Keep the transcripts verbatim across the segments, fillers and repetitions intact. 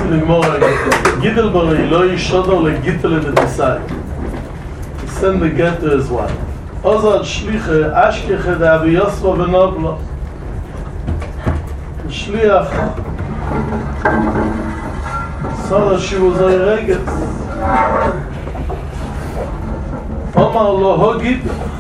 in the Gemara, Gittel Barei, lo yishodo le Gittel in the Tisai. He sent the get to his wife. Ozad Shliche, Ashkeche de Abi Yosva Benoblo. The Shliach saw that she was a reget. Omar lo hogit.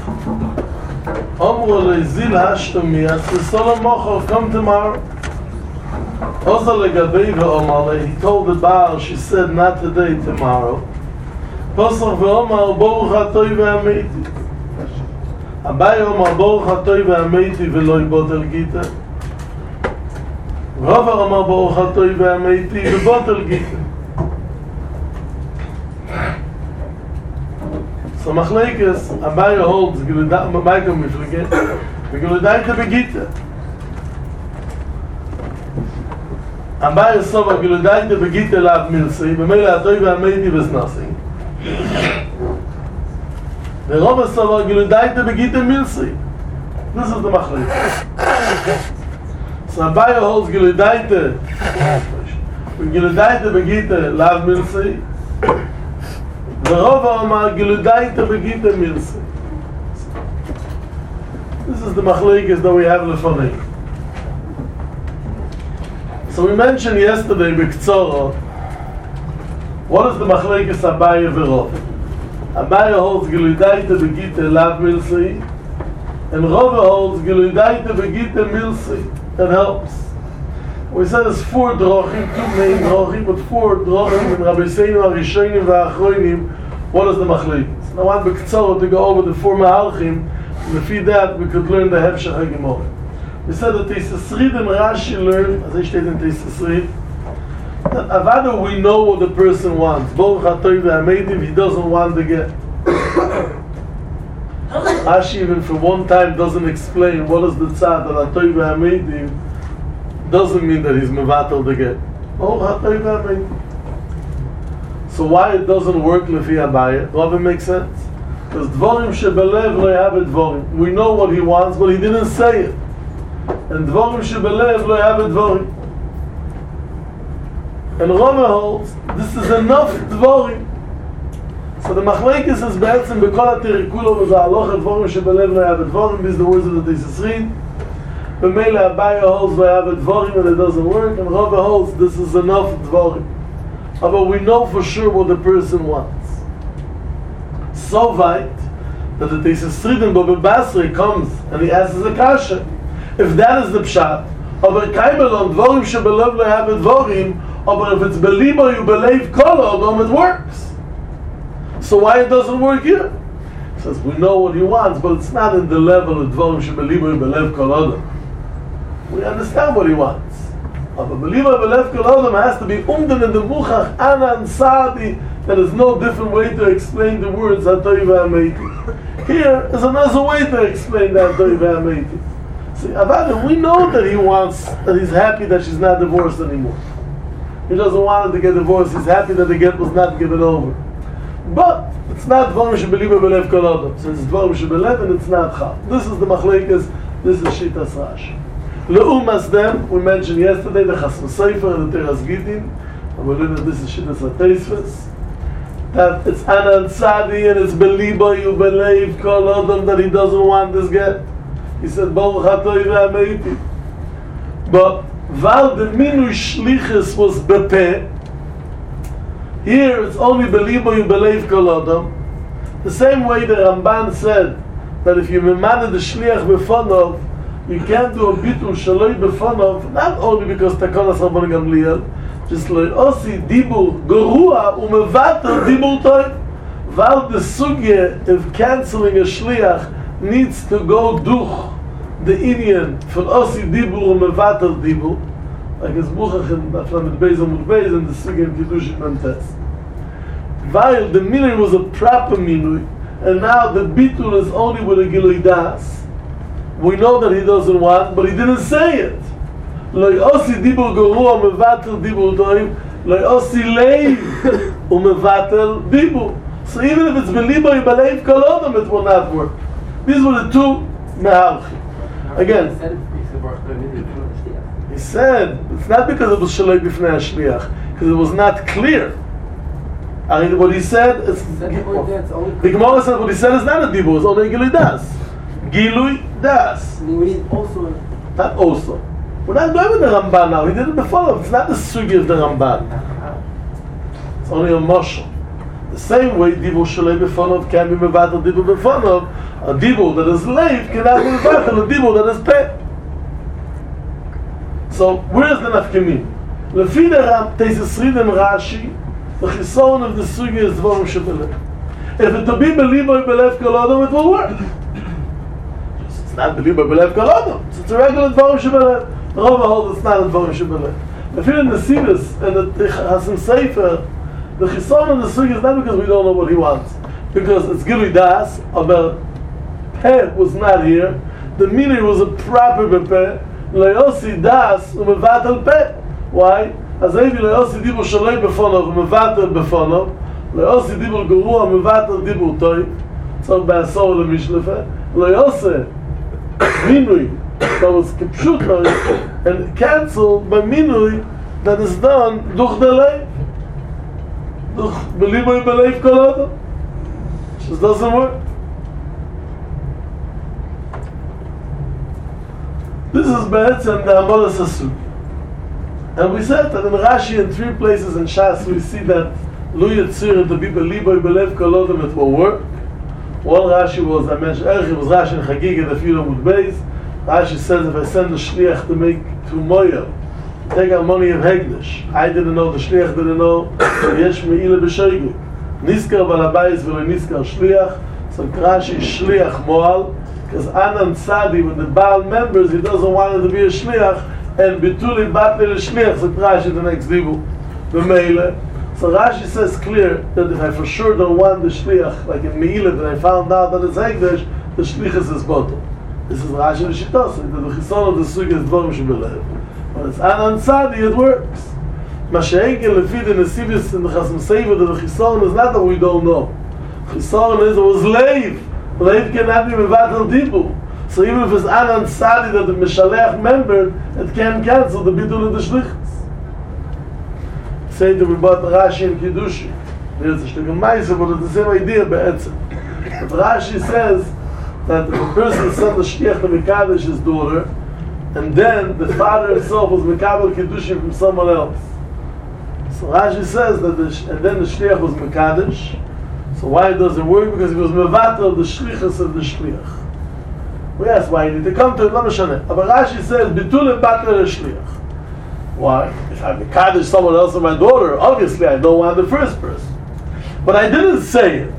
Omar lo zil hashtomi. As the Solom Mochor, come tomorrow. Also legabei ve'omar, he told the Baal, she said, not today, tomorrow. Posach ve'omar, boruch hatoi ve'ameiti. Abai omar, boruch hatoi ve'ameiti ve'lo yibotel gita. Rava omar, boruch hatoi ve'ameiti ve'botel gita. So machlekes, Abai holds, Maikam miflige, v'geludaita begita. Abai Sova Giludaita Begita Lav Milsi, Bemela Atoi Ve'ameiti was nothing. The Rava Sova Giludaita Begita Milsi. This is the Machlek. So Abai holds Giludaita Giludaita Begita Lav Milsi. The Rava Omar Giludaita Begita Milsi. This is the Machlek that we have lefonei. So we mentioned yesterday, B'Ktsoro, what is the Machlekes Abaye v'Rov? Abaye holds Giludaita Begita Lav Milsi, and Rava holds Giludaita Begita Milsi. That helps. We said there's four drochim, two main drochim, but four drochim in Rabbi Seinu Arishonim v'Achronim. What is the Machlekes? Now I want B'Ktsoro to go over the four Mahalchim, and if we did that, we could learn the Hevshach HaGemorah. We said that Teisesrid and Rashi learned, as I stated in Teisesrid, that Avada we know what the person wants. Boruch HaToi ve'ameiti, he doesn't want to get. Rashi even for one time doesn't explain what is the tzad that HaToi ve'ameiti doesn't mean that he's mevatel to get. Boruch HaToi ve'ameiti. So why it doesn't work lefi Abaye? Does it make sense? Because dvorim shebelev lo yahav dvorim. We know what he wants, but he didn't say it. And dvorim shebelev lo yahav dvorim. And Rava holds this is enough dvorim. So the machlekes is be'etzem b'kol ha'terikulo v'za'aloch dvorim shebelev lo yahav dvorim. These are the words of the Teisesrid. B'meila Abaye holds lo yahav dvorim and it doesn't work. And Rava holds this is enough dvorim. But we know for sure what the person wants. So weit that the Teisesrid in Baba Basra comes and he asks a kasha. If that is the pshat, aber kaimelon dvorim shebelev lo yahav dvorim, but if it's belibo you believe kol adam, it works. So why it doesn't work here? He says we know what he wants, but it's not in the level of dvorim shebelibo you believe kol adam. We understand what he wants. But belibo you believe kol adam has to be umden in the muchach anan sadi. There is no different way to explain the words hatoi ve'ameiti. Here is another way to explain that hatoi ve'ameiti. See, Avada, we know that he wants, that he's happy that she's not divorced anymore. He doesn't want her to get divorced. He's happy that the get was not given over. But it's not dvorim shebelibo belev kol adam. So it's dvorim shebelev and it's not chal. This is the machlekes. This is shitas Rashi. Leumas them we mentioned yesterday the Chasam Sofer and the Teras Gitin. And we learned that this is shitas HaTeisves. That it's anan tzadi and it's belibo you believe kol adam that he doesn't want this get. He said Baruch hatoi ve'ameiti. But while the minui shlichus was bepeh, here it's only belibo you believe kol adam. The same way the Ramban said that if you memad the shliach befonov, you can't do a bitul shaloi befonov, not only because takonas Rabban Gamliel, just like osi dibur gerua umevater dibur toy. While the sugya of canceling a shliach needs to go duch the Indian from osi dibur umevater dibur, like his buchach in Aflamet Beis Amud Beis and the sugya in Kiddushin Memtes. While the minui was a proper minui, and now the bitul is only with a gilui das, we know that he doesn't want, but he didn't say it. Loi osi dibur gerua umevater dibur toy, loi osi leiv umevater dibur. So even if it's belibo yibaleiv kol adam, it will not work. These were the two mehalchim. Again, He said, it's not because it was Shalei B'fnei HaShliach, because it was not clear. I mean, what he said, it's, the Gemara said what he said is not a dibur, it's only Gilui Das. Gilui Das. We need also. Not also. We're not doing the Ramban now, he did it before, it's not the sugi of the Ramban. It's only a moshel. The same way dibur Shalei B'fonov can be mevatel dibur B'fonov, a dibur that is late cannot be mevatel a dibur that is peh. So, where is the nafkemin? Lefi the Ram, Teisus Rid and Rashi, the chison of the sugi is dvorim shebelev. If it to be beliboy belev kol adam, it will work. It's not beliboy belev kol adam. It's a regular dvorim shebelev. The Rava holds it's not a dvorim shebelev. Lefi the Nesivus and the Hasim Sefer, the chison of the sugi is not because we don't know what he wants. Because it's Gilui Das, but Peh was not here. The meaning was a proper Peh. Le'yosi Das u'mevatel Peh. Why? אז אייבי לאוסי דיבור שלוי בפונוב ומבטל בפונוב לאוסי דיבור גרוע ומבטל דיבור טוב צור בעשור למשלפה לאוסי מינוי that was kipshuta and cancelled by minui that is done durch the leif durch beliboy beleif kolado just doesn't work. This is be'etzem the Amodas Asuk. And we said that in Rashi in three places in Shas we see that Lu Yitzir to be Beliboy Belev Kolodom it will work. One Rashi was, I mentioned earlier, it was Rashi in Chagiga, the Filah Mud Beis. Rashi says if I send the Shliach to make to Moya, take our money of Hegdish. I didn't know, the Shliach didn't know, Yesh Me'ila B'Shoiglik. Niskar Balabayis v'lo Niskar Shliach. So Rashi Shliach Moal, because Anan Tzadi, when the Baal members, he doesn't want it to be a Shliach, and Bituli Batli L'Shliach, so Rashi the next dibu, the Meile. So Rashi says clear that if I for sure don't want the Shliach, like in Meile, that I found out that it's Hegdish, the Shlichus is bottom. This is Rashi the Shittos, that the Chison of the Sugi is Dvorim Shebelev. When it's Anan Tzadi, it works. Masha'enke Lefi the Nesivus in the Chasam Sefer, that the Chison is not that we don't know. Chison is, it was Leiv. Leiv cannot be Mevatel Dibu. So even if it's Anan Tzadi that the Mishalech member, it can cancel the Bidul of the Shlichus. Say that we bought Rashi and Kiddushi. There's a Shlichus Maisa, but it's the same idea, Be'etzem. But Rashi says that if a person sent the Shliach to Mekadosh his daughter, and then the father himself was Mekabel Kiddushi from someone else. So Rashi says that, the, and then the Shliach was Mekadosh. So why it doesn't work? Because he was Mevatel the Shlichus of the Shliach. We ask why you need to come to it, not Meshane. But Rashi says, Bitul Batler Shliach. Why? If I Mekadosh someone else than my daughter, obviously I don't want the first person. But I didn't say it.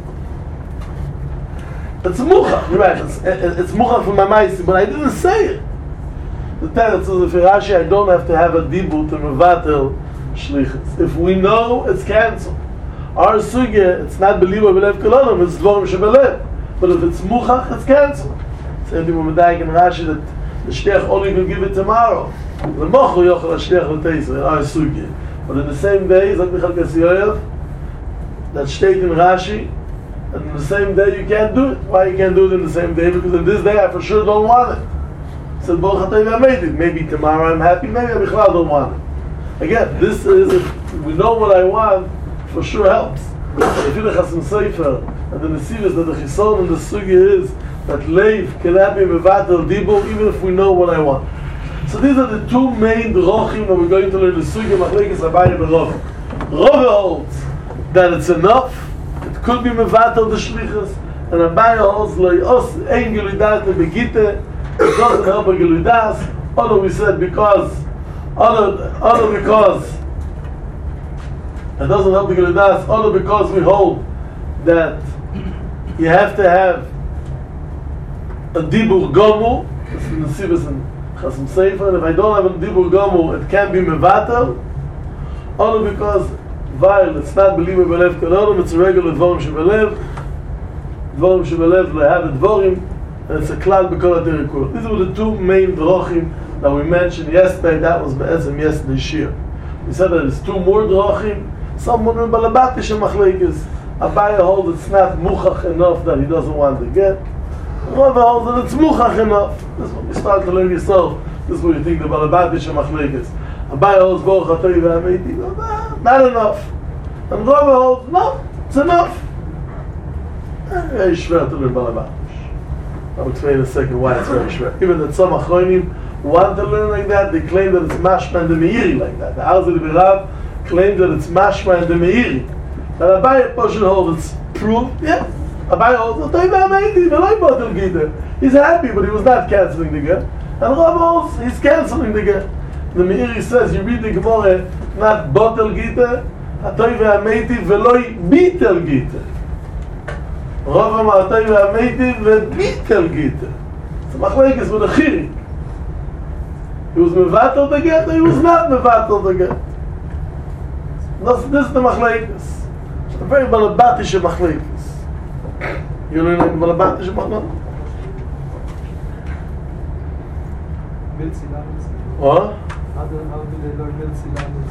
It's Muchach, you're right, it's, it's Muchach from my Maisi, but I didn't say it. The Teretz says, if Rashi, I don't have to have a Dibur to Mevatel Shlichus. If we know, it's cancelled. Our Sugya, it's not Beliboy Belev Kolodom, it's Dvorim Shebelev. But if it's Muchach, it's cancelled. Same thing with Medayik and Rashi that the Shliach only can give it tomorrow. The Mochu Yochel HaShliach L'Teisra, in our Sugya. But in the same day, Zak Michal Kasiyoyev, that state in Rashi, and in the same day you can't do it. Why you can't do it in the same day? Because in this day I for sure don't want it. Said Baruch Atayim I made it. Maybe tomorrow I'm happy, maybe I Bichlal don't want it. Again, this is, if we know what I want, for sure helps. If you the Chasim Sefer, and the Nesivus, that the Chison and the Sugya is, that Leiv cannot be Mevatel Dibur, even if we know what I want. So these are the two main drochim that we're going to learn the Sugya, Machlekes Abaye and Rava. Rava holds that it's enough, it could be Mevatel the Shlichus, and Abaye holds Le'os Ein Gilui Das Le'Begite, it doesn't help a Gilui Das, although we said because, although, although because, it doesn't help the Gilui Das, although because we hold that you have to have a Dibur Gomu, this is Nesivus and Chasim Sefer, and if I don't have a Dibur Gomu, it can't be Mevatel, only because while it's not Beliboy Belev Kolodom, it's a regular Dvorim Shebelev, Dvorim Shebelev Lehav Dvorim, and it's a Klal B'Kol HaTerikul. These were the two main Drochim that we mentioned yesterday. That was Be'ezem yesterday's Shir. We said that there's two more Drochim. Someone in Balabatish and Machlekes. Abaye holds it's not Muchach enough that he doesn't want to get. Rava holds that it's Muchach enough. This is what we start to learn yourself. This is what you think the Balabatish and Machlekes. Abai holds Baruch Atoi V'Ameiti. Not enough. And Rava holds, no, it's enough. Very schwer to learn Balabatish. I'll explain in a second why it's very schwer. Even that some Achronim want to learn like that, they claim that it's Mashma and the Meiri like that. The Alzer Birav claim that it's Mashma and the Meiri. But Abai Poshen holds it's proof, yeah. Abai holds Atoi V'Ameiti, V'loi Botel Gita. He's happy, but he was not cancelling the get. And Rava holds, he's cancelling the get. The Meiri says, you read the Gemara, not Botel Gita, Atoi V'Ameiti, V'loi Bitel Gita. Rava ma Atoi V'Ameiti, V'bitel Gita. It's a machlekes with a chirik. He was mevatel the get, or he was not mevatel the get. This, this is the machlekes. It's a very balabatish machlekes. You learn like balabatish machlekes? Milzi Lames. What? How do, how do they learn Milzi Lames?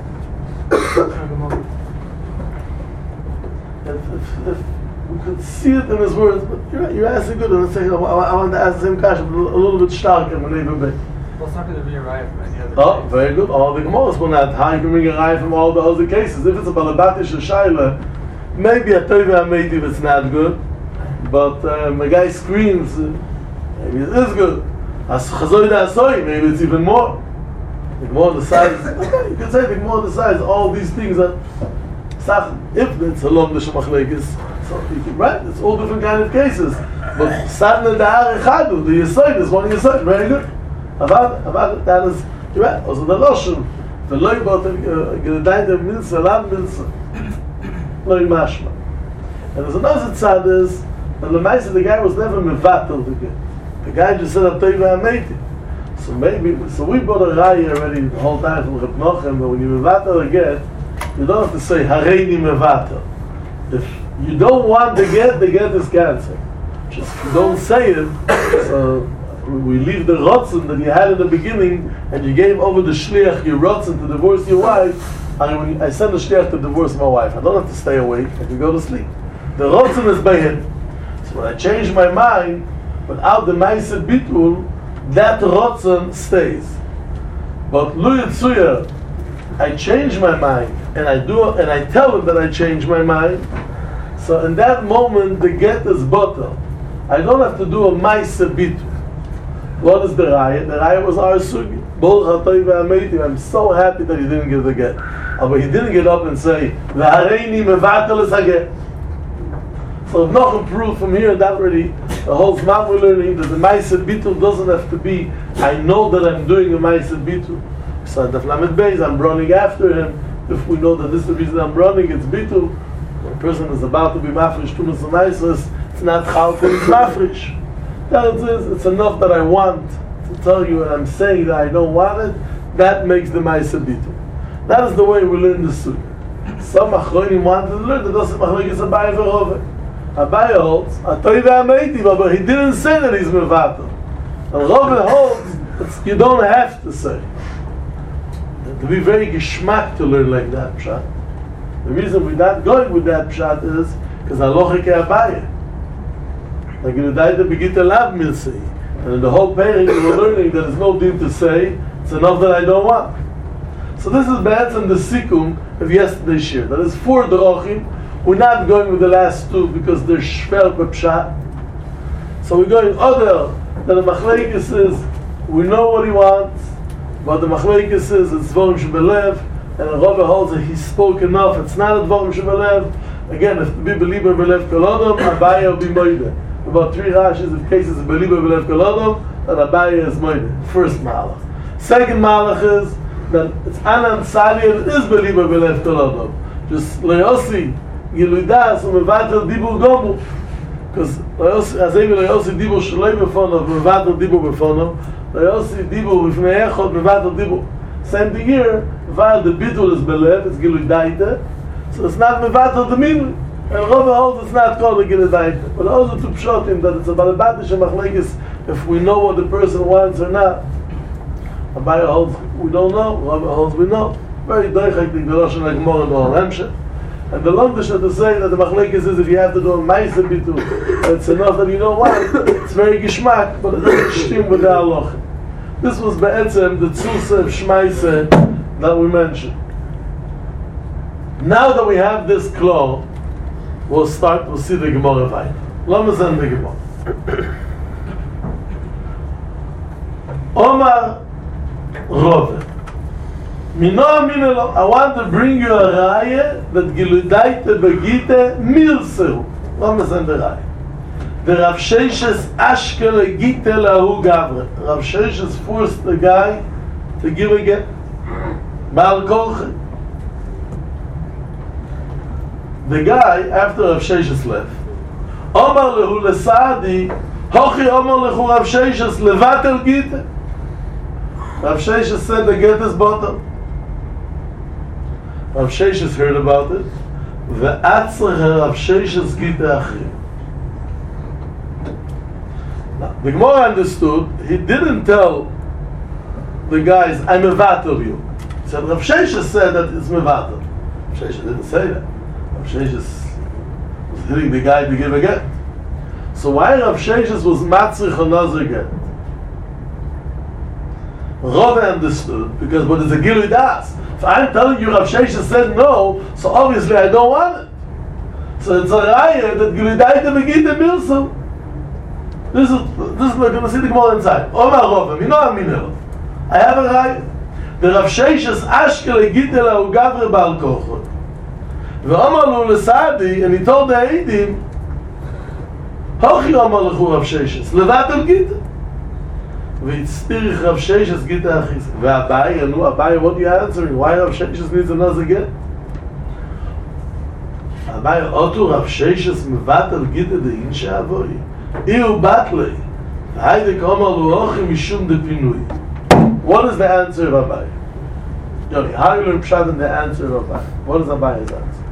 If, if, if we could see it in his words, but you're, you're asking good, and saying, I, I want to ask the same question, but a little bit starker when they bit. Well, it's not going to be a riot from any other Oh, case. very good. All the Gemara is going to how you can bring a riot from all the other cases. If it's a balabatish or shaila, maybe a Tov V'Ameiti if it's not good, but um, a guy screams, uh, maybe it is good. As Chazoi Da'asoi, maybe it's even more. The Gemara decides, okay, you can say the Gemara decides all these things that, if it's Halom L'Shem Machlekes, so you can, right, it's all different kind of cases. But Sadna Da'ar Echadu, the Yesod is one Yesod, very good. Avad, Avad, that is, you're right, also the Loshem, the Loi Botel, Gedaita Milsa, Lam Milsa, Loi Mashma. And there's another tzad is, that the Maisa, the guy was never Mevatel the guy. The guy just said, Atoi V'Ameiti. So maybe, so we bought a raya already the whole time from Reb Nochem, but when you Mevatel a get, you don't have to say, Hareini Mevatel. If you don't want the get, the get is canceled. Just if you don't say it, so we leave the rotzen that you had in the beginning, and you gave over the shliach your rotzen to divorce your wife. I mean, I send the shliach to divorce my wife. I don't have to stay awake. I can go to sleep. The rotzen is by him. So when I change my mind, without the ma'aseh bitul, that rotzen stays. But lu yitzuya, I change my mind, and I do, and I tell him that I change my mind. So in that moment, the get is botel. I don't have to do a ma'aseh bitul. What is the raya? The raya was our sugi. Baruch Atoi V'Ameiti. I'm so happy that he didn't give the get. But he didn't get up and say, V'hareini mevatel es haget. So if Nochem proved from here that already, the whole Zman we're learning that the ma'aseh bitul doesn't have to be, I know that I'm doing a ma'aseh bitul. So at the Flamet Beis, I'm running after him. If we know that this is the reason I'm running, it's bitul. When a person is about to be mafresh tumas l'maisos, it's not chalkel, it's mafresh. That is, it's enough that I want to tell you, and I'm saying that I don't want it. That makes the ma'aseh bitul. That is the way we learn the sunnah. Some achronim want to learn that doesn't machlekes Abai v'Rova. Abai holds Atoi V'Ameiti, but he didn't say that he's mevatel. And Rova holds it's, you don't have to say. And to be very geschmack to learn like that pshat. The reason we're not going with that pshat is because halacha ke'Abai. Like in the Daita Begita Lav Milsei. And in the whole pairing we were learning that there's no din to say, it's enough that I don't want. So this is bad in the Sikum of yesterday's shir. That is four drachim. We're not going with the last two because they're shver b'pshat. So we're going other that the machlekes is, we know what he wants, but the machlekes is it's dvarim shebelev, and the Rava holds that he spoke enough, it's not a dvarim shebelev. Again, if to be believer belev kolodom, Abaye will be moide. About three Rashis of cases of believer belev kolodom, and Abaye is moide. First malach. Second malach is that it's anan sali and it is believer belev kolodom. Just leosi giludas umevatel dibur gomu. Because azay leosi dibur shloi befonov umevatel dibur befonov. Leosi dibur b'fnei echod umevatel dibur. Same thing here. While the bitul is belev, it's giludaita. So it's not mevatel the minui. And Rava holds it's not called a giludaita. But also to pshotim that it's a balabatish and machlekes if we know what the person wants or not. Abaye holds we don't know. Rava holds we know. Very doichak the Lashon HaGemara and Oral Hemshech. And the Lomdish to say that the machlekes is if you have to do a ma'aseh bitul, it's enough that you don't want it. It's very gishmak, but it doesn't stim with the halacha. This was Be'etzem, the Tzusa of Shmaise that we mentioned. Now that we have this claw, we'll start, we'll see the Gemara Vayit. Lama Zen the Gemara. Omar Rove. Mino Aminelo, I want to bring you a raya that Giludaite Begite Milseru. Lama Zen the raya. The Rav Sheshes Ashkele Gite Lahu Gavre. Rav Sheshes forced the guy to give a get. Baal Kolche. The guy, after Rav Sheshes left, Omar Lehu Lesadi, Hochi Omar Lehu Rav Sheshes Levatel Gite. Rav Sheshes said the get is bottom. Rav Sheshes heard about it. Ve'atzrech Rav Sheshes Gite Achri. The Gemara understood, he didn't tell the guys, I mevatel you. He said, Rav Sheshes said that it's mevatel. Rav Sheshes didn't say that. Rav Sheshes was hitting the guy to give a get. So why Rav Sheshes was matzrich or nazir get? Rove understood, because what is a Gilui Das? If I'm telling you Rav Sheshes said no, so obviously I don't want it. So it's a raya that Gilui Daite Begite Milsel. This is this is we're going to see the Gemara inside. Omar Rove, Mino Aminelo. I have a raya. The Rav Sheshes Ashkele Gite Lahu Gavre Baal Kochot. Ve'omar Lu Lesadi, and he told the Eidim, Hochi Omar Lechu Rav Sheshes, Levatel Gite. Ve'tztirich Rav Sheshes Gite Achis. Ve'abai, and Abai, what are you answering? Why Rav Sheshes needs another get? Abai, Otu Rav Sheshes Mevatel Gite de Inshe Avoi. Iu Batlei. Haide Omar Lu Hochi Mishum de Pinui. What is the answer of Abai? Yoni, how you learn Pshat in the answer of Abai? What is Abai's answer?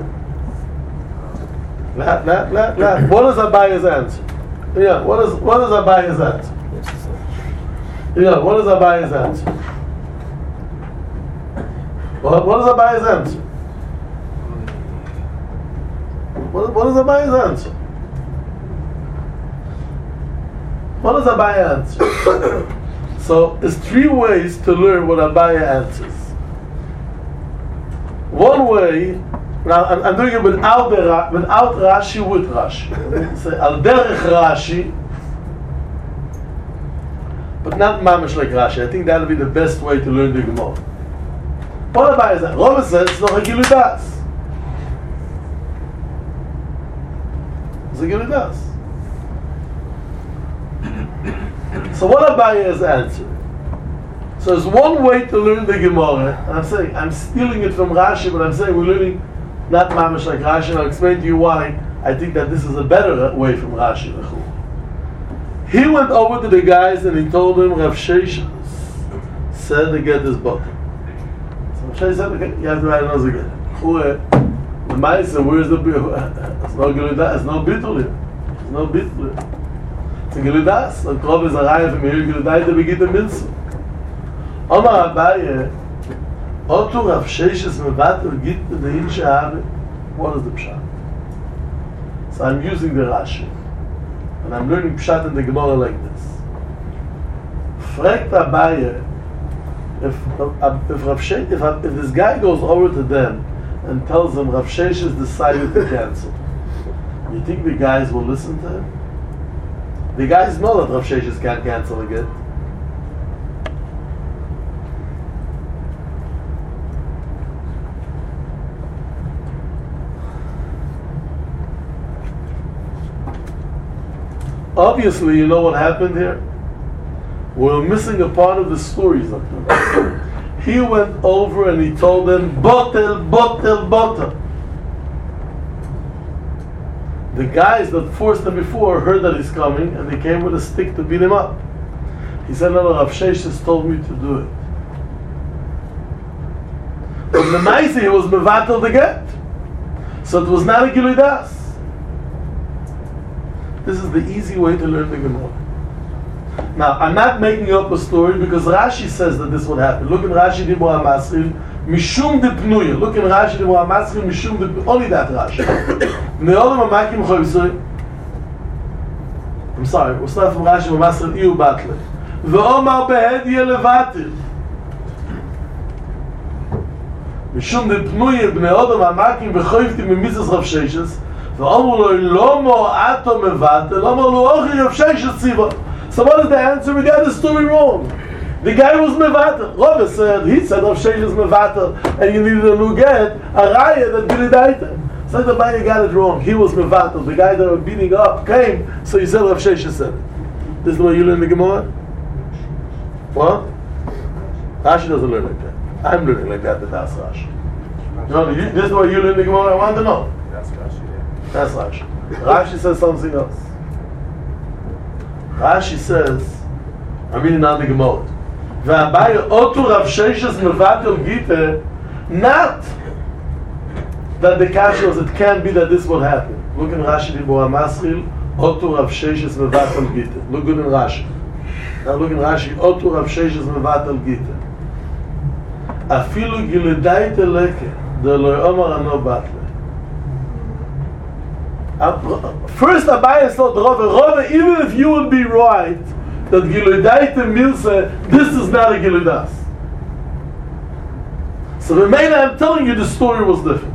La, la, la, la. What is Abai's answer? Yeah, what is what is Abai's answer? Yeah, what is Abai's answer? What, what is Abai's answer? What, what is Abai's answer? What is Abai's answer? So, there's three ways to learn what Abaya answers. One way, now I'm, I'm doing it without, the, without Rashi, with Rashi. Say, Al derech Rashi, but not mamash like Rashi. I think that'll be the best way to learn the Gemara. What Abaya is that? Rove says, it's not a Gilui Das. It's a Gilui Das. So what Abaya is answering? So there's one way to learn the Gemara, and I'm saying, I'm stealing it from Rashi, but I'm saying we're learning not mamash like Rashi, and I'll explain to you why I think that this is a better way from Rashi. He went over to the guys and he told them, Rav Sheshes said to get this book. So Rav Sheshes said, okay, you have to write another get. The Maisa, where's the bitul? It's no Gilui Das, it's no bitul here. It's no bitul here. It's a Gilui Das. The Krov is a raya from here, Gilui Daite Begite Milsel. Omar Abaye, Otu Rav Sheshes Mevatel Gite de Inshe Avoi. What is the Pshat? So I'm using the Rashi, and I'm learning Pshat in the Gemara like this. Fragt Abaye, if if Rav Sheshes, if, if this guy goes over to them and tells them Rav Sheshes decided to cancel, you think the guys will listen to him? The guys know that Rav Sheshes can't cancel again. Obviously, you know what happened here? We're missing a part of the story. He went over and he told them, Botel, Botel, Botel. The guys that forced him before heard that he's coming and they came with a stick to beat him up. He said, no, no, Rav Sheshes told me to do it. But the Maisi, he was mevatel the get. So it was not a Gilui Das. This is the easy way to learn the Gemara. Now, I'm not making up a story because Rashi says that this would happen. Look in Rashi Dibur HaMasril, Mishum de Pnuya. Look in Rashi Dibur HaMasril, Mishum de Pnuya. Only that Rashi. Ne'olam HaMakim Choyzoi. I'm sorry, we'll start from Rashi HaMasril, Iu Batle. ואומר בהדיה לבטל. משום דפנויה בני אדם המקים וחויבתי ממיסס רב ששס, ואומר לו, לא מועטו מבטל, אמר לו, אוכי רב ששס ציבה. So what is the answer? We got the story wrong. The guy was mevatel. Rava said, he said Rav Sheshes is mevatel, and you needed a new get, a raya that did it. So the Baya got it wrong. He was mevatel. The guy that was beating up came, so he said Rav Sheshes said it. This is the way you learn the Gemara? What? Rashi doesn't learn like that. I'm learning like that, but that's Rashi. No, you, this is the way you learn the Gemara. I want to know. That's Rashi, yeah. That's Rashi. Rashi says something else. Rashi says, I'm reading on the Gemara. V'abaye otu Rav Sheshes mevatel gita, not that the kasha was, it can't be that this would happen. Look in Rashi Dibur HaMaschil, otu Rav Sheshes mevatel gita. Look good in Rashi. Now look in Rashi, otu Rav Sheshes mevatel gita. Afilu giledaita leke, de lo omar ano batle. First, Abaye thought, Rava, Rava, even if you would be right, that Giludaita Milsa, this is not a Giludas. So, Remela, I'm telling you the story was different.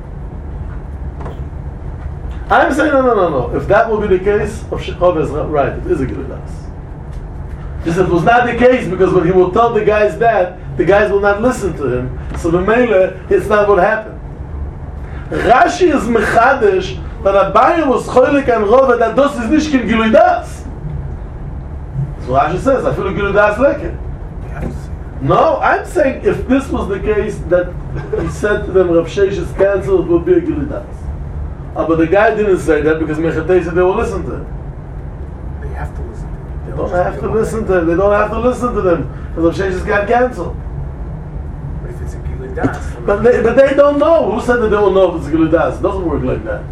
I'm saying, no, no, no, no. If that will be the case, Rava is right, it is a Giludas. Just it was not the case, because when he will tell the guys that, the guys will not listen to him. So, Remela, it's not what happened. Rashi is Mechadesh, that Abaye was choilik and Rava that this is nicht kin Gilui Das. So Rashi says, I feel a Gilui Das leke. No, I'm saying if this was the case that he said to them Rav Sheshes is cancelled, it would be a Gilui Das. Uh, but the guy didn't say that because Mechatei said they will listen to him. They have to listen to him. They don't have to listen to him. They don't have to listen to them because Rav Sheshes got cancelled. But if it's a Gilui Das, But they, but they don't know. Who said that they will know if it's a Gilui Das? It doesn't work like that.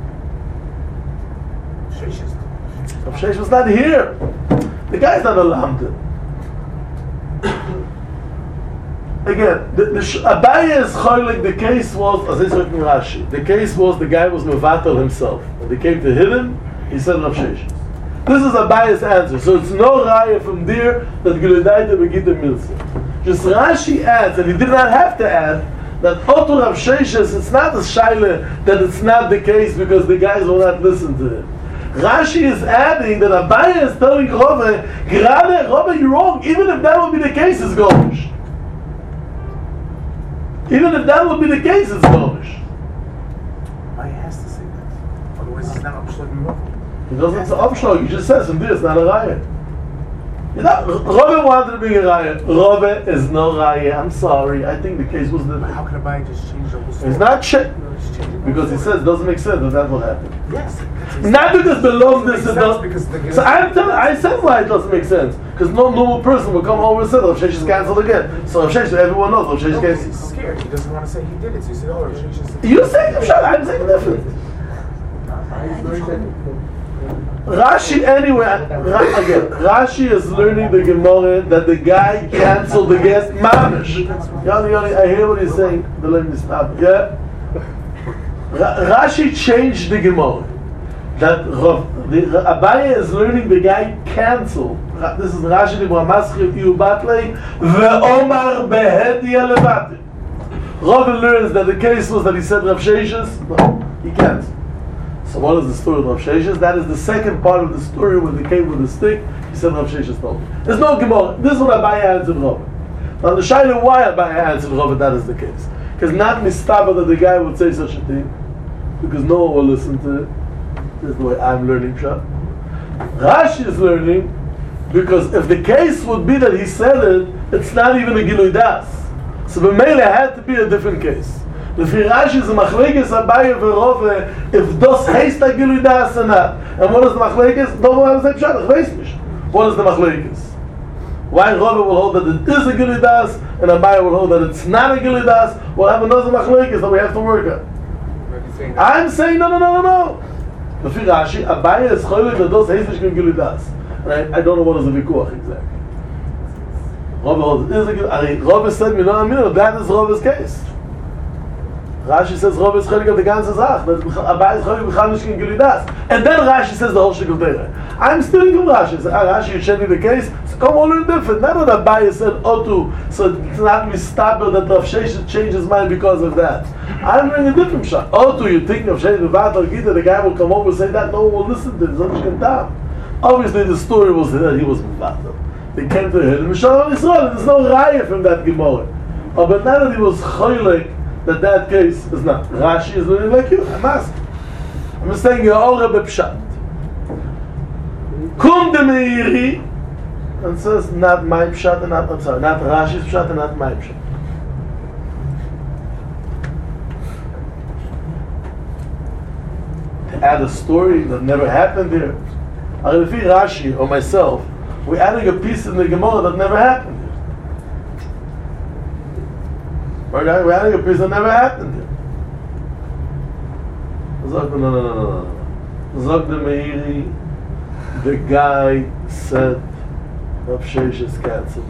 Rav Sheshes was not here. The guy's not a lamda. Again, the, the Abaye is cholik. The case was, as it's written in Rashi, the case was the guy was mevatel himself. When they came to hit him, he said Rav Sheshes. This is Abaye's answer. So it's no raya from there that Giludaita begita milsa. Just Rashi adds, and he did not have to add, that Oto Rav Sheshes, it's not a shaila that it's not the case because the guys will not listen to him. Rashi is adding that Abaye is telling Rava, Grade, Rava, you're wrong. Even if that would be the case, it's Gomish. Even if that would be the case, it's Gomish. Abaye has to say that. Otherwise, it's not Abshlag Miracle. He doesn't say Abshlag, he just says, and this is not a Raya. You know, Rava wanted to be a Raya. Rava is no Raya. I'm sorry. I think the case was the. But how can Abaye just change the whole story? It's not shit. No, just change the whole Because he story. says it doesn't make sense that that's what happened. Yes. Not because the law this It is doesn't not. make sense because the- So I'm telling, I said why it doesn't make sense. Because no normal person will come over and say Rav Sheshes is cancelled again. So Rav Sheshes, everyone knows Rav Sheshes No, cancelled. he's scared. He doesn't want to say he did it. So he said, "Oh, Rav Sheshes." You say Rav Sheshes, I'm saying different. Rashi anyway, Ra- again, Rashi is learning the Gemara that the guy cancelled the guest mamish. Yoni, Yoni, I hear what he's saying. The learning is not, yeah. Ra- Rashi changed the Gemara. That Rav, the, Abaye is learning the guy cancelled. Ra- This is Rashi Dibur HaMaschil Iu Batlei ve'omar behedya levatel. Rav learns that the case was that he said Rav Sheshes. No, he can't. So what is the story of Rav Sheshes? That is the second part of the story when they came with the stick. He said Rav Sheshes told him. There's no Gemara. This is what Abaye answered Rav. Now the shaila why Abaye answered Rav, that is the case. Because not mistaba that the guy would say such a thing. Because no one will listen to it. This is the way I'm learning Pshat. Rashi is learning because if the case would be that he said it, it's not even a Gilui Das. So B'meila had to be a different case. The Rashi is a machlekes Abaye v'Rove if das heißt a Gilui Das or not. And what is the machlekes? Don't know how to say Pshat. Ich weiß nicht. What is the machlekes? Why Rove will hold that it is a Gilui Das and Abaye will hold that it's not a Gilui Das? We'll have another machlekes that we have to work on. I'm saying no, no, no, no, no. The Rashi, Abaye is choilik that those heißt nicht Gilui Das. And I, I don't know what is the vikuach exactly. Rove holds it is a Gilui Das. Rove said, you know, I mean, that is Rove's case. Rashi says Rov is chelik of the ganze Sach. That Abai is chelik b'chal nishkin giludas. And then Rashi says the whole shik of Deira. I'm stealing from Rashi. So, ah, Rashi, you showed me the case. So come all in different. Not that Abai said Otu, so it's not mistaber that Rav Sheshet changed his mind because of that. I'm bringing a different shot. Otu, you think of Sheshet Vatal Gita, the guy will come over and say that, no one will listen to him. There's no time. Obviously the story was that he was Vatal. They came to him, Mishalom Yisrael, there's no raya from that Gemara. Oh, but now that he was choylek, that that case is not. Rashi is learning like you. I'm asking. I'm just saying you're all Rebbe Pshat. Kum de Meiri, and says not my Pshat and not, I'm sorry, not Rashi's Pshat and not my Pshat. To add a story that never happened here. If Rashi or myself, we're adding a piece in the Gemara that never happened here. Right? We're adding a piece that never happened here. Zog no no no no no. Zog the Meiri, the guy said Rav Sheshet's cancer.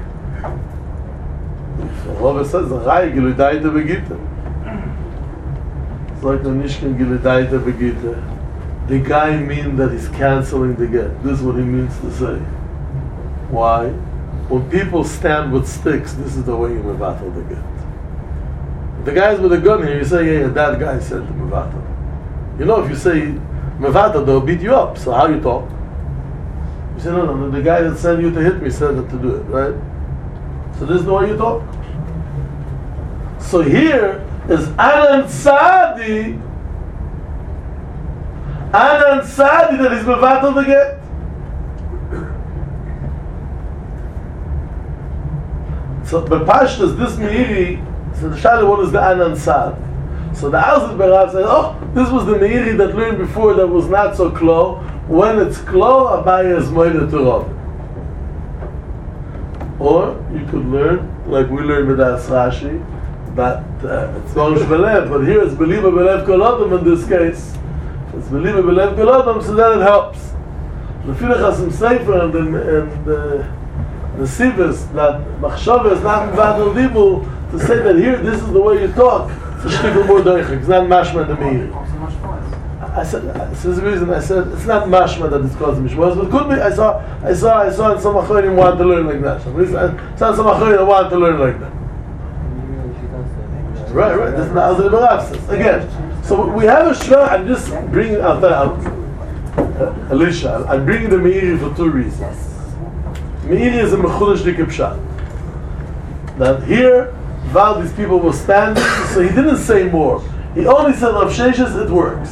So Rav says, "Rai giludaita begita." Zog the Nishkan giludaita begita. The guy means that he's canceling the get. This is what he means to say. Why? When people stand with sticks, this is the way you mevatel the get. The guys with a gun here, you say, yeah, yeah, that guy said to mevatel. You know, if you say mevatel, they'll beat you up. So how you talk? You say, no, no, the guy that sent you to hit me said to do it, right? So this is the way you talk. So here is Anan Sadi. Anan Sadi that is mevatel the get. So, but Pashtas, this Meiri, so the Shali one is the Anan Sad. So the Azid Berav says, oh, this was the Meiri that learned before that was not so close. When it's close, Abaya is Moida to Rav. Or you could learn, like we learned with As Rashi, that uh, it's Gorish Belev, but here it's Believer Belev Kolodom in this case. It's Believer Belev Kolodom, so then it helps. The Filach Hasim Sefer and the, and the the Sivas, that Machshava is not Mevadel Dibul, to say that here, this is the way you talk, it's a shtickle more doichik, it's not mashma the Meiri. I said, this is the reason I said, it's not mashma that it's causing mishmas, but it could be, I saw, I saw, I saw in some Achonim want to learn like that. I saw some Achonim want to learn like that. Right, right, this is not Azir Barav says. Again, so we have a shver, I'm just bringing, I'll tell you, uh, Elisha, I'm bringing the Meiri for two reasons. Meiri is a mechudesh dike pshat. That here, while these people were standing, so he didn't say more. He only said, Rav Sheshet, it works.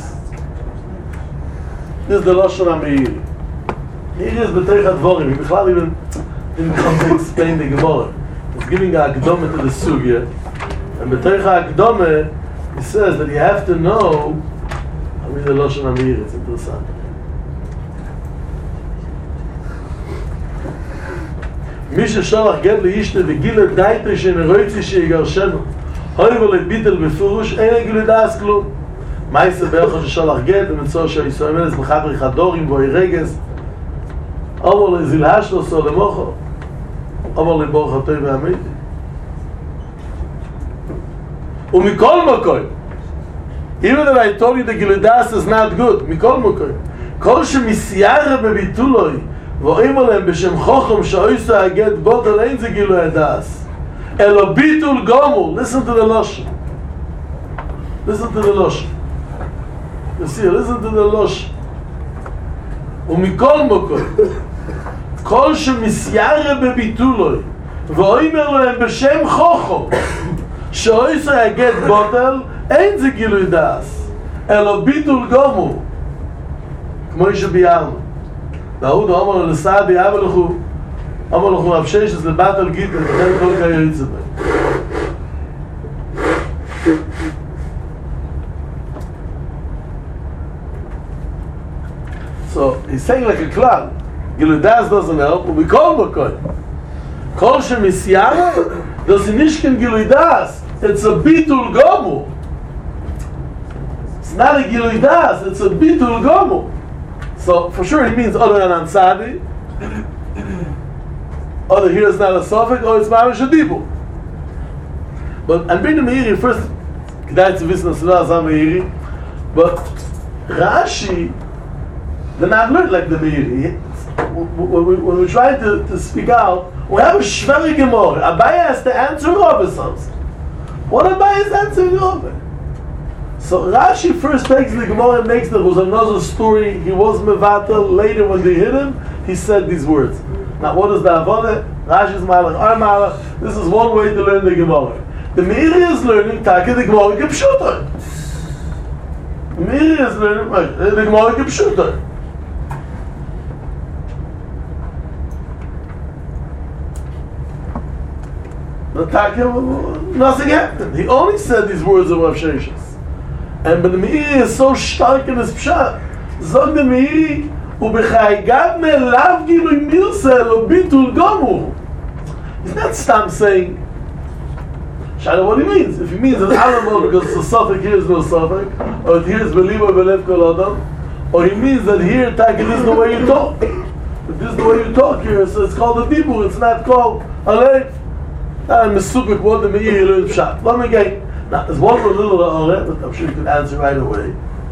This is the Lashon HaMeiri. Meiri is b'teich advorim. He b'chlal even didn't come to explain the Gemara. He's giving a akdome to the sugya. And b'teich akdome, he says that you have to know, I mean the Lashon HaMeiri, it's interesting. מי ששולח גט לאשתו וגילה דייתו שנרויצי שיגרשנו הויבו לביטל בפירוש אין גילו דאס כלום מה יעשה באלכו ששולח גט ומצור שישראל מלס מחבר חדורים ואוי רגס אמר לי זילהש לו סו למוחו אמר לי ברוך הטוי והמיתי ומכל מקוי even if I told you the gilo das is not good מכל מקוי כל שמסיירה בביטולוי ואומר להם בשם חוכם שאויסו הגט בוטל אין זה גילוי הדס אלו ביטול גומול. Listen to the Lashon. Listen to the Lashon. You see, listen to the Lashon. ומכל מקום כל שמסיירה בביטולוי ואומר להם בשם חוכם שאויסו הגט בוטל אין זה גילוי דס אלו ביטול גומול כמו שביארנו והוא אמר לו לסעבי, אמר לכו, אמר לכו רב ששת לבטל גיטה, וכן כל כך יריצה בהם. So, he's saying like a cloud, Gilui Das doesn't help, but we call Bokoi. Kol shemisyara, does he nishkin Gilui Das, it's a bitul gomu. It's not a Gilui Das, it's a bitul gomu. So for sure he means other than Ansadi, other here is not a suffix, or it's Marash Adibu. But I'm bringing the Meiri first Gedei zu wissen, dass du da sagen Meiri. But Rashi, they're not learned like the Meiri. When we, when we try to, to speak out, we have a shveri gemor. Abaye has to answer Rabbi something. What Abaye is answering Rabbi? So Rashi first takes the Gemara and makes there was another story. He was mevatel. Later, when they hit him, he said these words. Now, what is the Avonah? Rashi's malach, our malach. This is one way to learn the Gemara. The Meiri is learning Taka the Gemara Kipshuta. The Meiri is learning uh, the Gemara Kipshuta. The Taka, nothing happened. He only said these words of Rav Sheshes. And but the Meiri is so stark in his pshat. Zog the Meiri, ubechaygav me'elav gilui milsel o bitul gomur. He's not stam saying, Shana, what he means. If he means that Alamot, because the suffix here is no suffix, or here is Beliba Belev Kol Adam, or he means that here, Taki, this is the way you talk. If this is the way you talk here, so it's called a Dibur, it's not called Alev. I'm a super what the Meiri learns pshat. Let me get. Now, there's one more little Aleph that I'm sure you can answer right away.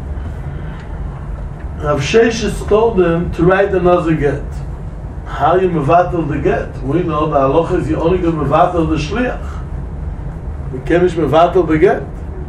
Rav Sheshes told him to write another get. How you mevatel the get? We know the halacha is you only go mevatel the shliach. You can't mevatel the get.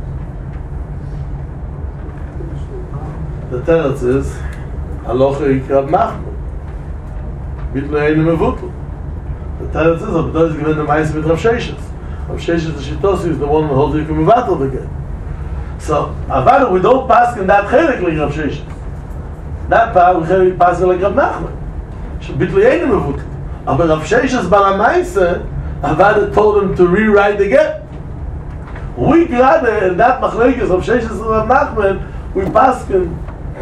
The teretz is halacha yikrab machmur. Bitlo einu mevutel. The teretz is but those given the ma'aseh with Rav Sheshes. Rav Sheshes the Shitosi is the one who holds you can mevatel the get. So, avada we don't pass in that chelik like Rav Sheshes. That part we pass like Rav Nachman. Bitlo einu mevutel. Aber Rav Sheshes Balamaisa, avada told him to rewrite the get. We grade in that machlekes Rav Sheshes and Rav Nachman, we pass in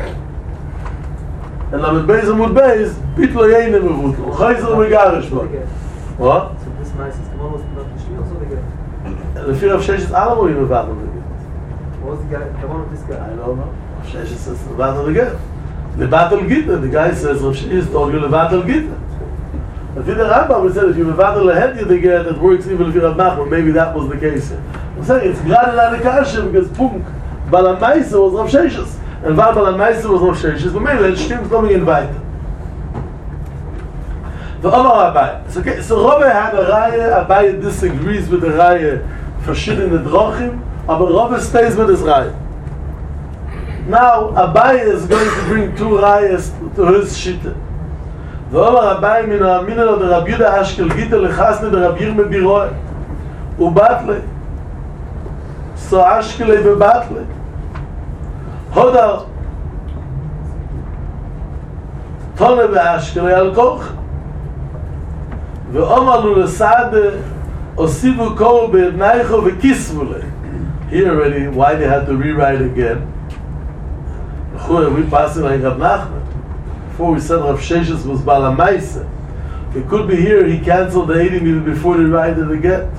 and Lamed Beis Amud Beis, Bitlo einu mevutel. Chayzer megarish bo. What? So this mice is the one who's not the shliach or the guy? The fear of Sheshes Alamo you mevatel the get. What was the guy, the one with this guy? I don't know. Rav Sheshes says mevatel the get. The battle Gita, the guy says Rav Sheshes told you the battle Gita. But in the Rambam we said if you mevatel lehet you the get, it works even if you have Nachman. Maybe that was the case here. I'm saying it's glad in the kasha because Punk Balamaisa was Rav Sheshes. And while Balamaisa was Rav Sheshes, but maybe it stimmt's coming in weiter. The Omar Abai. So, okay, so Rabbi had a Raya, Abai disagrees with the Raya verschiedene Drochim, but Rabbi stays with his Raya. Now, Abai is going to bring two Rayas to his Shitta. The Omar Abai min ha'amina lo de Rabbi Yehuda Ashkel Gita lechasne de Rabbi Yirmeh Biroi. Ubatle. So Ashkelei bebatle. Hodar. Tone be'Ashkelei al koch. ואומרנו לסעד הוסיפו כל באבנייכו וכיסבו לה. Here already, why they had to rewrite again? We passed it like Rav Nachman. Before we said Rav Sheshes was Balamaisa. It could be here he cancelled the eighty even before they write it again.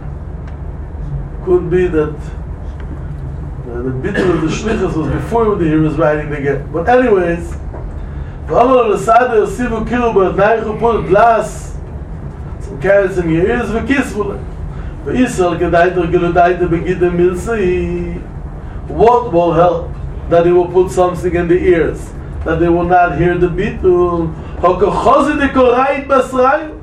Could be that uh, the bitter of the shlichus was before he was writing the get. But anyways, ואומרנו לסעד הוסיפו כאילו באבנייכו put glass carrots in your ears, v'kisvule. V'Yisrael kedayter geludayter begidem milsei. What will help? That he will put something in the ears, that they will not hear the bitul. Hokochozi de korayit basrayu.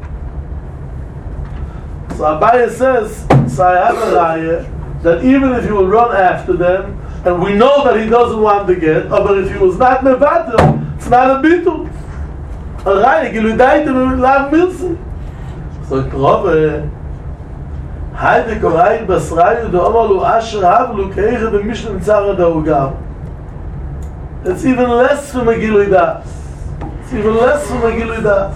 So Abaye says, so I have a raya, that even if you will run after them, and we know that he doesn't want to get, but if he was not mevatel, it's not a bitul. A raya geludayter lav milsei. So Rabbi, Heide Korayit Basrayu, the Omalu Asher Havlu, Keiche the Mishnah Tzara Daugam. It's even less from a Gilui Das. It's even less from a Gilui Das.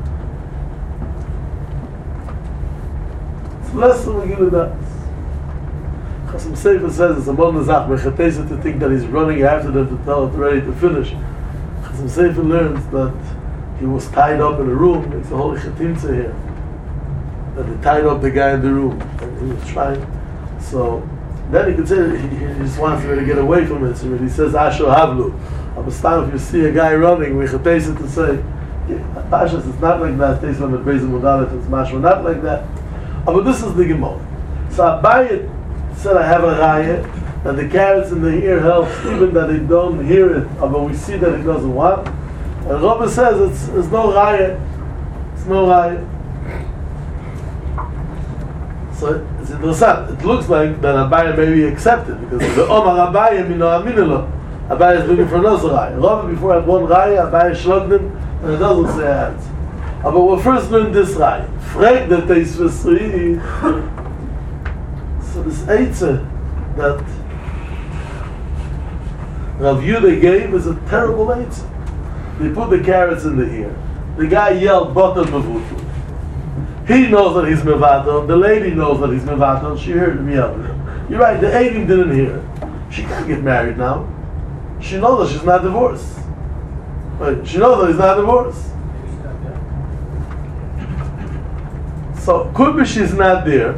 It's less from a Gilui Das. Chasam Sefer says it's a modern Zach, Mechatesa to think that he's running after them to tell it ready to finish. Chasam Sefer learns that he was tied up in a room. It's a holy Chatimtza here. That they tied up the guy in the room and he was trying. So then he could say he, he just wants me to get away from it. So he says Asher Havlu. Abastam, if you see a guy running, we have tasted to say, Pashas, it's not like that. Tastes on the Beis Mudalet, it's mashma, not like that. But this is the Gemara. So Abaye said, I have a raya that the carrots in the ear helps even that they don't hear it, but we see that he doesn't want. And Rabbi says it's, it's no raya. It's no raya. So it's interesting. It looks like that Abaye may be accepted because the Omar Abaye mino aminilo. Abaye is looking for another raya. Rabbi before had one raya, Abaye shlogged him, and it doesn't say hands. But we'll first learn this raya. Frag that they svesri. So this eitzah that Rav Yehuda gave is a terrible eitzah. They put the carrots in the ear. The guy yelled, "Batal mevutu." He knows that he's mevatel. The lady knows that he's mevatel. She heard him yell. You're right. The Eidim didn't hear it. She can't get married now. She knows that she's not divorced. Right. She knows that he's not divorced. So could be she's not there.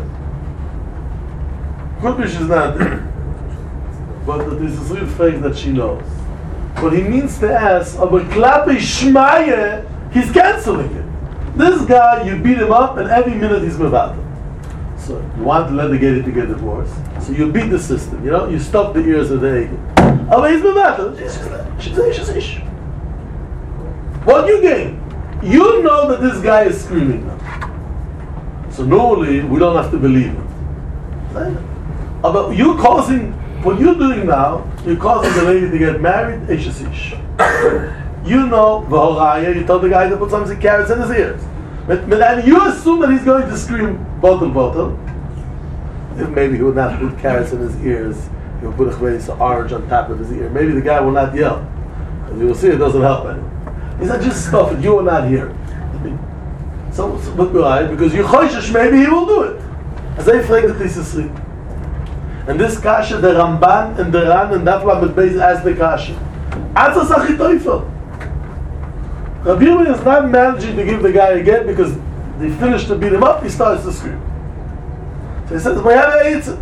Could be she's not there. But that is a real fact that she knows. But he means to ask, aber klappe shmaye, he's canceling it. This guy, you beat him up, and every minute he's mevatel. So you want to let the lady to get divorced. So you beat the system, you know, you stop the ears of the Eidim. Aber he's mevatel. She's a she's ish. What you gain? You know that this guy is screaming now. So normally we don't have to believe him. But you causing, what you're doing now, you're causing the lady to get married, ish is ish. You know, v'horaya, you told the guy to put some carrots in his ears. But, but and you assume that he's going to scream, bottle, bottle. If maybe he would not put carrots in his ears, he would put a place orange on top of his ear. Maybe the guy will not yell. Because you will see it doesn't help anyone. He said, just stop it, you will not hear. So, so but right, because you choishish, maybe he will do it. As I frag that this is and this kasha, the Ramban and the Ran and Dafla with base as the kasha. Atzas achitoifel. Rabbi Yehuda is not managing to give the guy a get because they finished to beat him up, he starts to scream. So he says, "My eitzah."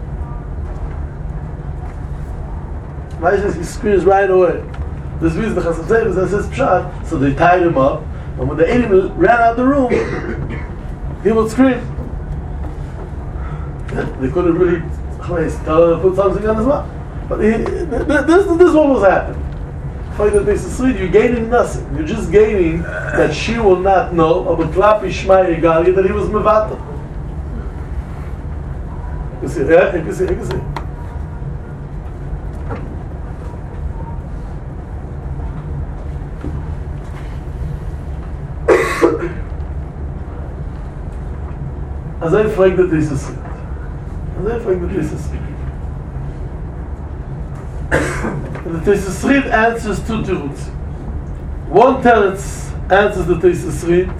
Imagine he screams right away. This means the Chasam Sofer says pshat, so they tied him up, and when the Eidim ran out of the room, he would scream. They couldn't really tell him to put something on his mouth. But he, this, this is what was happening. You're gaining nothing. You're just gaining that she will not know about Klapi Shmai Egali that he was mevatel. You see, yeah, you can see, you can see. As I frag that this is it. As I frag that this is it. The Tosfos answers two teruts. One teretz answers the Tosfos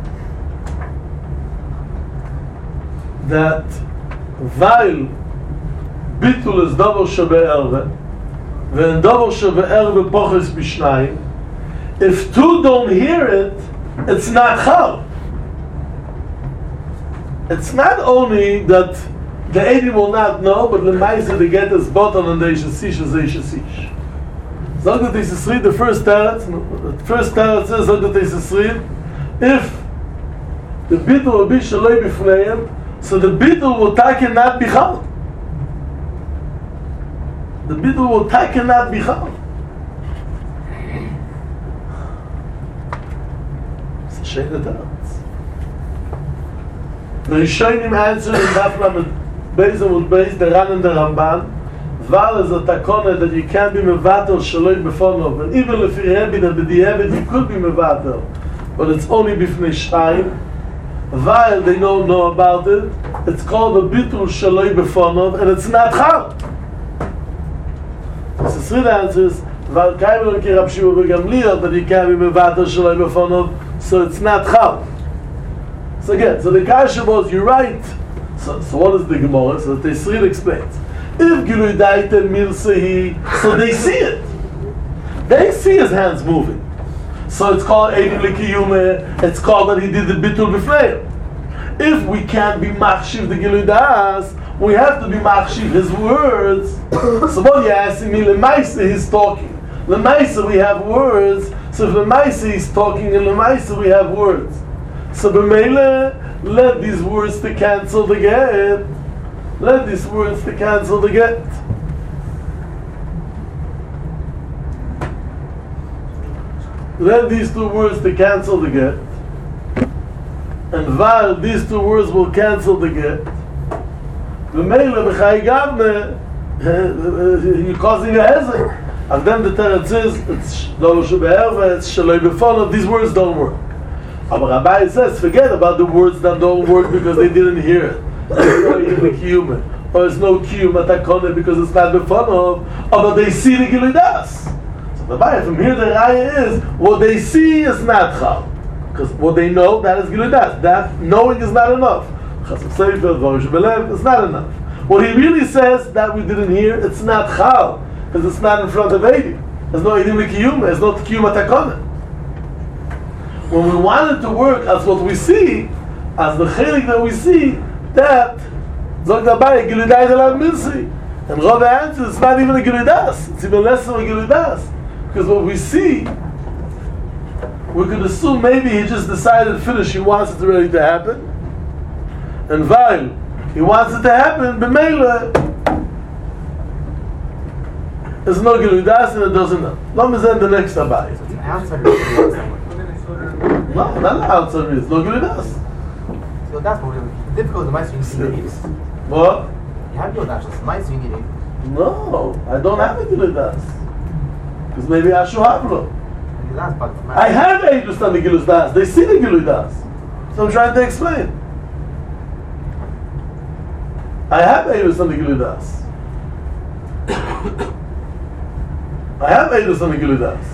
that while bitul is davar shebe'erve, when davar shebe'erve poches b'shnayim, if two don't hear it, it's not chal. It's not only that the Eidim will not know, but the Maisa they get is bottom and they should see, they should see. Zog that they should read the first teretz. The first teretz says zog that they should read. If the bittul will be shaloi b'fneim, so the bittul will take and not be chal. The bittul will take and not be chal. It's a shame that teretz. The Rishonim answer in Dafla with Beis and Beis, the Ran and the Ramban. Val is a takona that you can't be mevatel shaloi befonov, and even if you have it, you could be mevatel, but it's only bifnei shayim. While they don't know about it, it's called a bitul shaloi befonov, and it's not chal. So the three answers, Val kaimel ki Rab Shimon v'Gamliel that you can't be mevatel shaloi befonov, so it's not chal. So again, so the kasha was, you're right. So, so what is the Gemara? So the Tosfos explains. If Gilui Daita Milsehi, so they see it. They see his hands moving. So it's called Eidim L'Kiyume, it's called that he did the Bitul B'fneim. If we can't be Machshiv the Gilui Das, we have to be Machshiv his words. So what you're asking me, L'Maisa he's talking. L'Maisa we have words, so if L'Maisa he's talking and L'Maisa we have words. So b'meile, let these words to cancel the get. Let these words to cancel the get. then these two words to cancel the get, and while these two words will cancel the get, the mele b'chai gavne, you're causing a hezek. And then the teretz is, it's dolo shube'erva, it's shaloi b'fonov, these words don't work. But Rabbi says, forget about the words that don't work because they didn't hear it. There's no even human. Or there's no kiyum atakone because it's not b'fonov, but they see the gilidas. So the Rabbi, from here the raya is, what they see is not chal. Because what they know, that is gilidas. That knowing is not enough. Chasam sefer, dvorish belev, it's not enough. What he really says that we didn't hear, it's not chal. Because it's not in front of Eidi. There's no Eidim L'Kiyum, there's no Kiyum HaTakonah. When we want it to work as what we see, as the chelik that we see, that, Zog Dabai, Gilidai Zelav Milsi. And Rav answers, it's not even a Gilidas, it's even less than a Gilidas. Because what we see, we could assume maybe he just decided to finish, he wants it ready to happen. And while he wants it to happen, B'meila, there's no Giludas and it doesn't know. Let me send the next Abai. So it's an outside risk. No, not outside risk. No Giludas. So that's what we're difficult. The mice you need it. What? You have your dashes. The mice you need it. No, I don't have a Giludas. Because maybe I should have no. I have Eidus on the Giludas. They see the Giludas. So I'm trying to explain. I have Eidus on the Giludas. I have Eidus on the Giludas.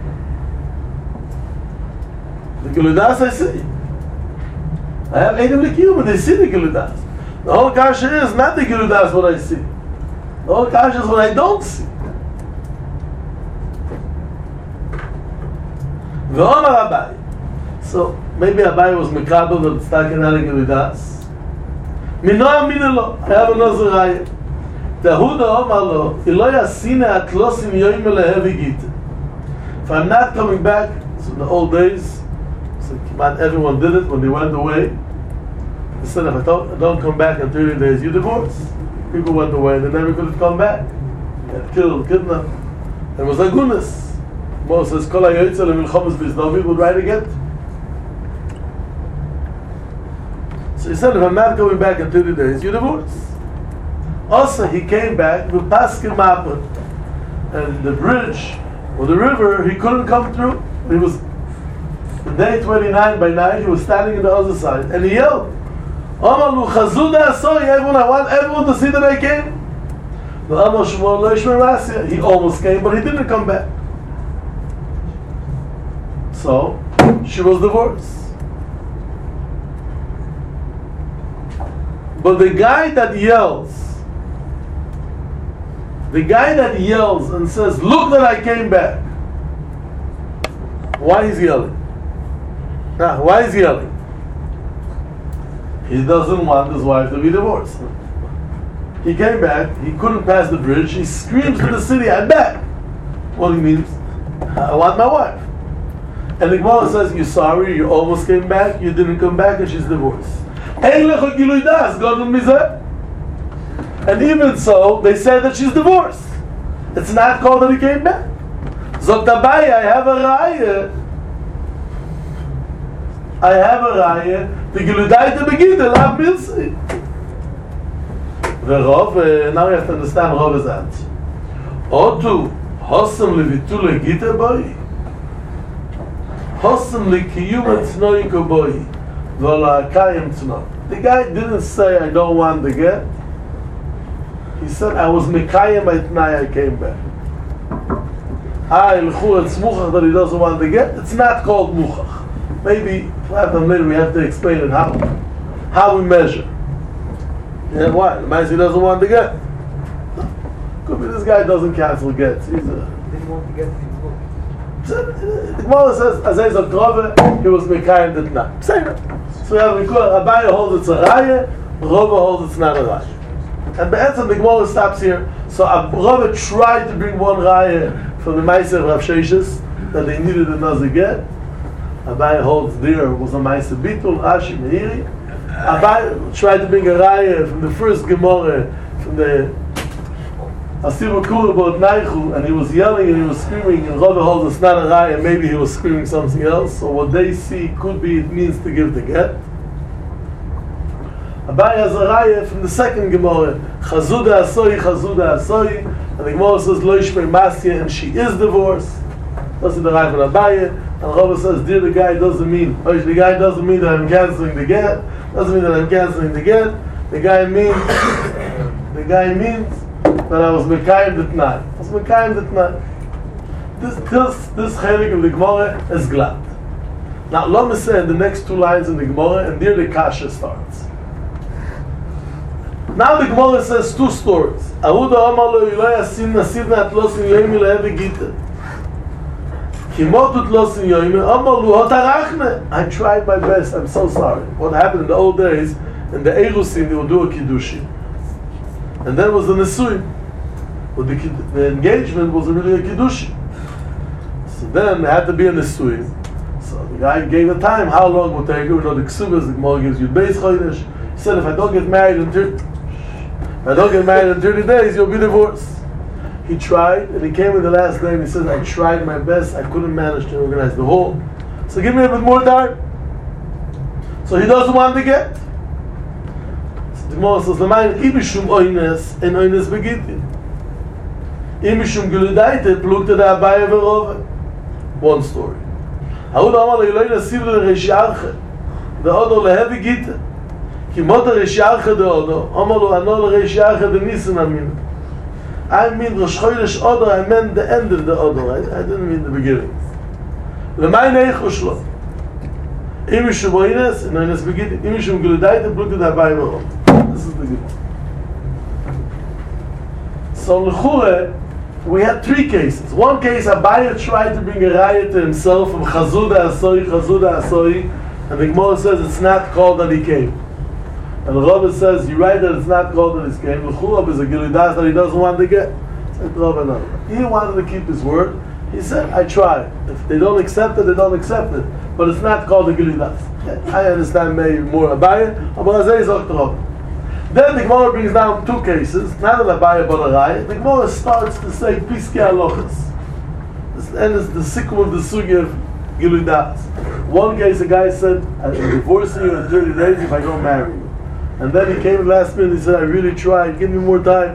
The Giludas I see. I have Eidim L'Kiyum and they see the Giludas. The whole kasha is not the Giludas what I see. The whole kasha is what I don't see. V'omar Abai. So maybe Abai was Mekabel that it's talking out of Giludas. Minoa Minelo. I have another raya. Tehuda Omar lo, Ilo yasine atlosim yoyim elehevi gite. If I'm not coming back, so in the old days, so not everyone did it when they went away. They said, if I don't, I don't come back in thirty days, you divorce. People went away, they never could have come back. They had killed, kidnapped. There was agunas. Moses says, Kol hayoytze lemilchomes bizdovim would write again. So he said, if I'm not coming back in thirty days, you divorce. Also, he came back with Paskin Mappa, and the bridge or the river, he couldn't come through. He was day twenty-nine by night. He was standing on the other side, and he yelled, "Amalu Chazuda Asoi! Everyone, I want everyone to see that I came." The Amar Shmuel Lo Yishmer Rasya. He almost came, but he didn't come back. So she was divorced. But the guy that yells. The guy that yells and says, "Look that I came back." Why is he yelling? Nah, why is he yelling? He doesn't want his wife to be divorced. He came back, he couldn't pass the bridge, he screams to the city, "I'm back!" Well, he means, I want my wife. And the Gemara says, "You're sorry, you almost came back, you didn't come back, and she's divorced." And even so, they said that she's divorced. It's not called that he came back. Zot Abai, I have a raya. I have a raya. The Giludai to begin, the Lav Milsi. The Rov, uh, now you have to understand Rov's answer. Otu, Hossam Levitul Gita boy. Hossam Lekiyum Tznoiko boy. Vola Kayim Tzno. The guy didn't say, "I don't want the get." He said, "I was Mekayim by Tnai, I came back." Ah, Ilchu, it's Muchach that he doesn't want to get. It's not called Muchach. Maybe, five times later, we have to explain it how. How we measure. Yeah, why? The man he doesn't want to get. Could be this guy doesn't cancel gets. He's a... Didn't want to get the The Gemara says, Azay Zakrove, he was Mekayim the Tnai. Say that. So we have Abaya holds it's a raya, Rova holds it's not a raya. And Be'etzim, the Gemara stops here. So Rava tried to bring one raya from the Meiser of Rav Sheshes that they needed another get. Abai holds there was a Meiser Bitul, Rashi, Meiri. Abai tried to bring a raya from the first Gemara, from the Asiva Kura about Naichu, and he was yelling and he was screaming, and Rava holds it's not a raya, and maybe he was screaming something else. So what they see could be it means to give the get. Abai has a raya from the second Gemara, Chazuda Asoi, Chazuda Asoi, and the Gemara says Lo Yishmei Masya, and she is divorced. That's the raya from Abai, and Rava says, dear, the guy doesn't mean, oh, the guy doesn't mean that I'm canceling the get, doesn't mean that I'm canceling the get. The guy means, the guy means that I was Mekayim the Tnai. I was Mekayim the Tnai. This, this, this chelik of the Gemara is glad. Now, let me say in the next two lines in the Gemara, and there the Kasha starts. Now the Gemara says two stories. Ahuda Amar lo Yiloi Asin Nasidna Atlosin Yoimi Lehevi Gita. Kimotut Losin Yoimi Amar Lu Hotarachne. I tried my best. I'm so sorry. What happened in the old days, in the Eirusin, they would do a Kiddushi. And then was the Nesui. But the, the engagement was really a Kiddushi. So then there had to be a Nesui. So the guy gave a time, how long would take? You know, the Ksubas, the Gemara gives you Beis Chodesh. He said, if I don't get married in thirty, if I don't get married in thirty days, you'll be divorced. He tried, and he came in the last day, and he said, I tried my best, I couldn't manage to organize the whole. So give me a bit more time. So he doesn't want to get. The Gemara says, "L'mayin imishum oynes en oynes begitin. Imishum geludaite plukte da Abaye v'Rove." One story. Ha'ud amar le'iloi nasiv le'reshiarche de'odo lehevi gite. Ki mota reshiarche de'odo amar lo ano le'reshiarche de'nissen amin. I mean Rosh Chodesh Odo, I meant the end of the Odo. I, I didn't mean the beginning. L'mayin eichu shlo. Imishum oynes en oynes begitin. Imishum geludaite plukte da Abaye v'Rove. This is the good one. So L'chure, we had three cases. One case, Abaye tried to bring a raya to himself from Chazuda Asoi, Chazuda Asoi, and the Gemara says it's not called that he came. And the Rava says, you're right that it's not called that he came. L'chure is a gilidas that he doesn't want to get. Said Rava, no. He wanted to keep his word. He said, I tried. If they don't accept it, they don't accept it. But it's not called a gilidas. I understand maybe more Abaye, but I say it's not Rava. Then the Gemara brings down two cases, not an Abaye but a Raya. The Gemara starts to say Piskei Halochos. And it's the sikum of the sugi of Giludas. One case, a guy said, I'm divorcing you in thirty days if I don't marry you. And then he came last minute and he said, I really tried, give me more time.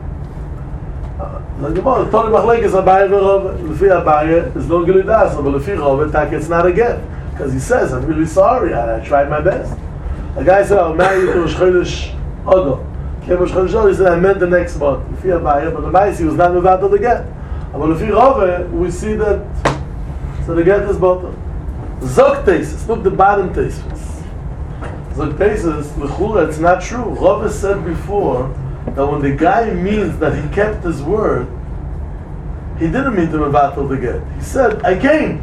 The Gemara, Toli Machlek is Abaye v'Rove. Lefi Abaye is no Giludas, but Lefi Rove, tak it's not a get. Because he says, I'm really sorry, I, I tried my best. A guy said, I'll marry you to Rosh Chodesh Odo. Came Rosh Chodesh Odo, he said, I meant the next month. Lefi Abaye, but the Maisi he was not mevatel the get. But Lefi Rove, we see that, so the get is bottom. Zog Tesis, look the bottom Tesis. Zog Tesis, L'chura, it's not true. Rove said before that when the guy means that he kept his word, he didn't mean to mevatel the get. He said, I came.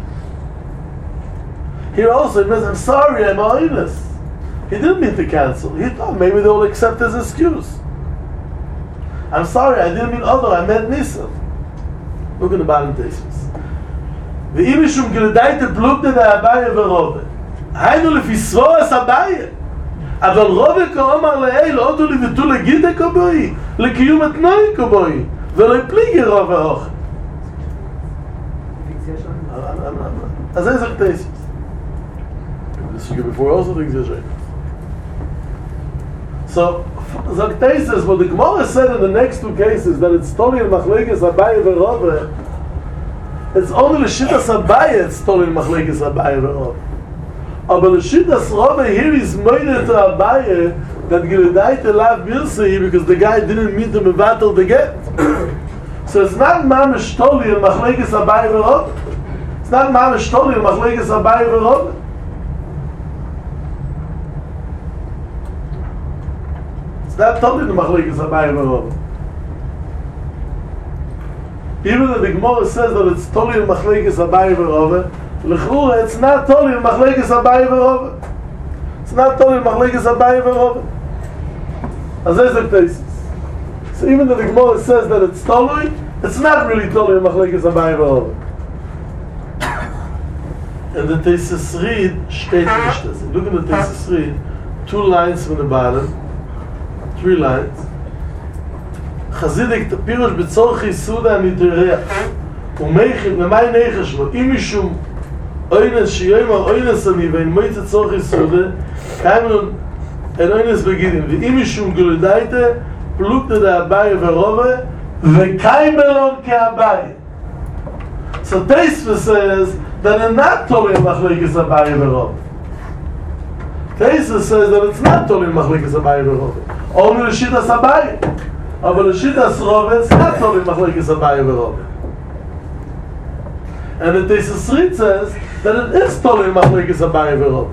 Here also, he means, I'm sorry, I'm honest. He didn't mean to cancel. He thought maybe they will accept his excuse. I'm sorry, I didn't mean other, I meant Nisan. Look at the bottom Tesis. The imishum geledaite plukte da Abaye v'Rove. Haynu lefi svoas Abaye. Aval Rove ka'omar le'ei lo'odu livitu legide koboi, lekiyum etnoi koboi, ve'lo pligi Rove hoch. As I said Tesis. This is before also the exaggeration. So, Zog Tesis, what the Gemara said in the next two cases, that it's Toli and Machlekes Abaye v'Rove, it's only L'Shittas Abaye it's Toli and Machlekes Abaye v'Rove. But L'Shittas Rove here is moided to Abaye that Giledaite lav Birsei because the guy didn't mean to mevatel the get. So it's not Mamish Toli and Machlekes Abaye v'Rove. It's not Mamish Toli and Machlekes Abaye v'Rove. That told the Machlekes Abaye v'Rove. Even if the Gemara says that it's Toli and Machlekes Abaye v'Rove, L'chura, it's not Toli and Machlekes Abaye v'Rove. It's not Toli and Machlekes Abaye v'Rove. As I said, Tesis. So even if the Gemara says that it's Toli, it's not really Toli and Machlekes Abaye v'Rove. And the Tesis read, steht nicht das. Look at the Tesis read, two lines from the bottom. Three lines. חסידיק פירוש בצורכי סעודה מתריח ומייחד למי נחש לו אם משום אוינס שיומר אוינס אני ואין מויצא צורכי סעודה קיימנו אל אוינס בגידים ואם משום גולדייתה פלוגתא דאביי ורובה וקיימלון כאביי. So Tosfos says that it's not totally machlekes Abaye v'Rava. Tosfos says that it's not totally machlekes Abaye v'Rava. Only l'shitas Abaye. But l'shitas Rava is not totally machlekes Abaye v'Rava. And the Tosfos Rit says that it is totally machlekes Abaye v'Rava.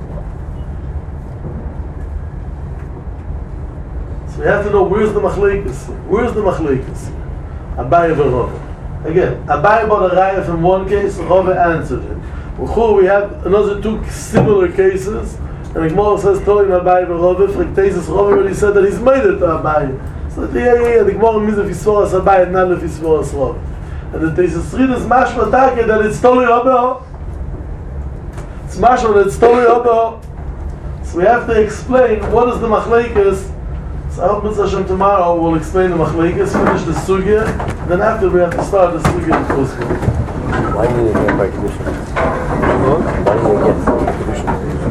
So we have to know where's the machlekes. Where's the machlekes? Abaye v'Rava. Again, Abaye bought a raya from one case, Rava answered him. We have another two similar cases, and the Gemara says, told him Abaye v'Rava, for Tosfos Rava already said that he's made it to Abaye. So yeah, yeah, yeah, the Gemara means if he's for us Abaye, not if he's for us Rava. And the Tosfos Rit is mashma taka that it's totally Abaye. It's mashma that it's totally Abaye. So we have to explain what is the machlekes. So I hope Mitzvah Hashem tomorrow we'll explain the machlekes, finish the sugya, then after we have to start the sugya in full school. Why did you get by condition? Why did you get condition?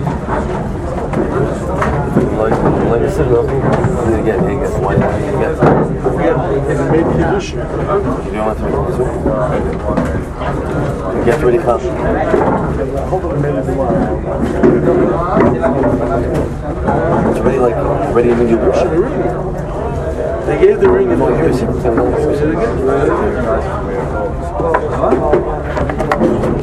Like, like I said, no, you didn't get Higgins. Why did you get? I forget, maybe Kiddush. You don't want to make it. You get really fast. I hope I made it tomorrow. It's already like, already in the Kiddush. They gave the ring and No, you they see,